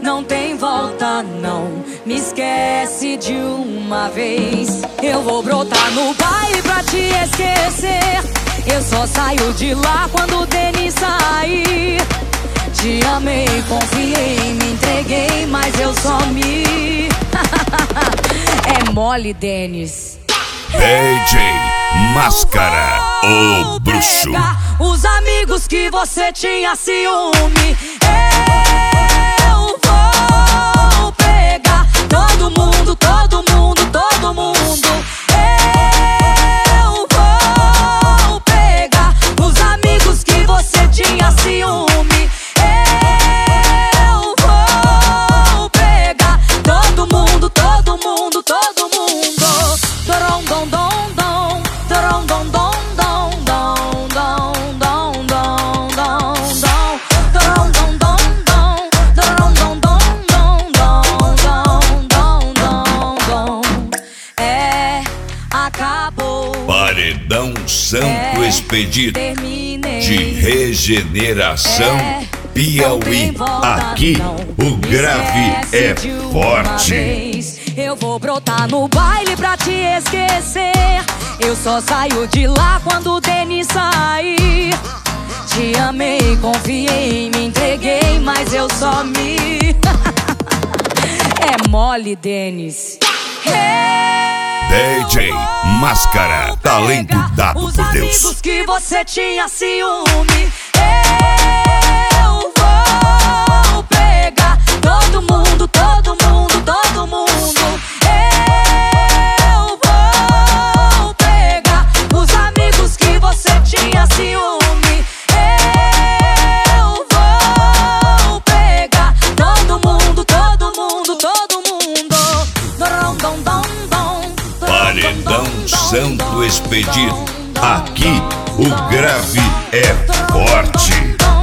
não tem volta não. Me esquece de uma vez. Eu vou brotar no baile pra te esquecer. Eu só saio de lá quando o Denis sair. Te amei, confiei, me entreguei, mas eu só me... É mole, Denis. DJ Máscara, o bruxo. Os amigos que você tinha ciúme, eu vou pegar todo mundo, todo mundo, todo mundo. Eu vou pegar os amigos que você tinha ciúme. Eu vou pegar todo mundo, todo mundo, todo mundo. Dorom, dom, dom, dom, dorom, dom, dom, dom, dom, dom, dom, dom, dom, dom, dorom, dom, dom, dom, dorom, dom, dom, dom, dom, dom, dom, dom. É, acabou. Paredão Santo Expedito Terminei. de Regeneração Piauí. Aqui o grave é forte. Eu vou brotar no baile pra te esquecer. Eu só saio de lá quando o Denis sair. Te amei, confiei, me entreguei, mas eu só me... É mole, Denis. DJ Máscara, talento dado os por Deus. amigos que você tinha ciúme, eu vou pegar todo mundo, todo mundo, todo mundo. Eu vou pegar os amigos que você tinha ciúme. Eu vou pegar todo mundo, todo mundo, todo mundo. Dom, dom, dom, dom. Paredão Santo Expedito. Aqui o grave é forte.